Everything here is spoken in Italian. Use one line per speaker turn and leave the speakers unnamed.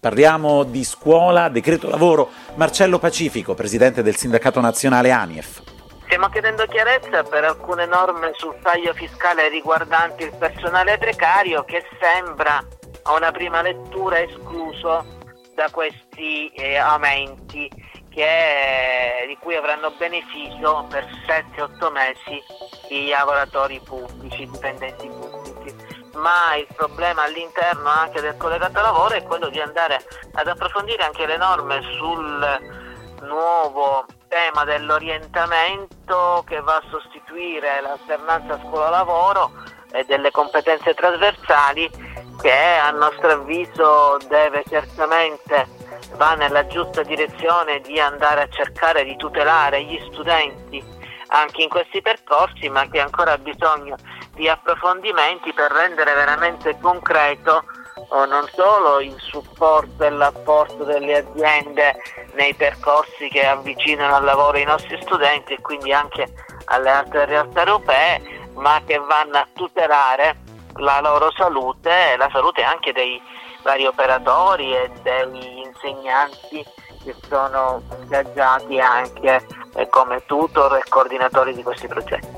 Parliamo di scuola, decreto lavoro. Marcello Pacifico, presidente del sindacato nazionale ANIEF.
Stiamo chiedendo chiarezza per alcune norme sul taglio fiscale riguardanti il personale precario che sembra a una prima lettura escluso da questi aumenti di cui avranno beneficio per 7-8 mesi i lavoratori pubblici, i dipendenti pubblici. Ma il problema all'interno anche del collegato lavoro è quello di andare ad approfondire anche le norme sul nuovo tema dell'orientamento che va a sostituire l'alternanza scuola-lavoro e delle competenze trasversali che a nostro avviso va nella giusta direzione di andare a cercare di tutelare gli studenti anche in questi percorsi, ma che ancora ha bisogno di approfondimenti per rendere veramente concreto non solo il supporto e l'apporto delle aziende nei percorsi che avvicinano al lavoro i nostri studenti e quindi anche alle altre realtà europee, ma che vanno a tutelare la loro salute e la salute anche dei vari operatori e degli insegnanti che sono ingaggiati anche come tutor e coordinatori di questi progetti.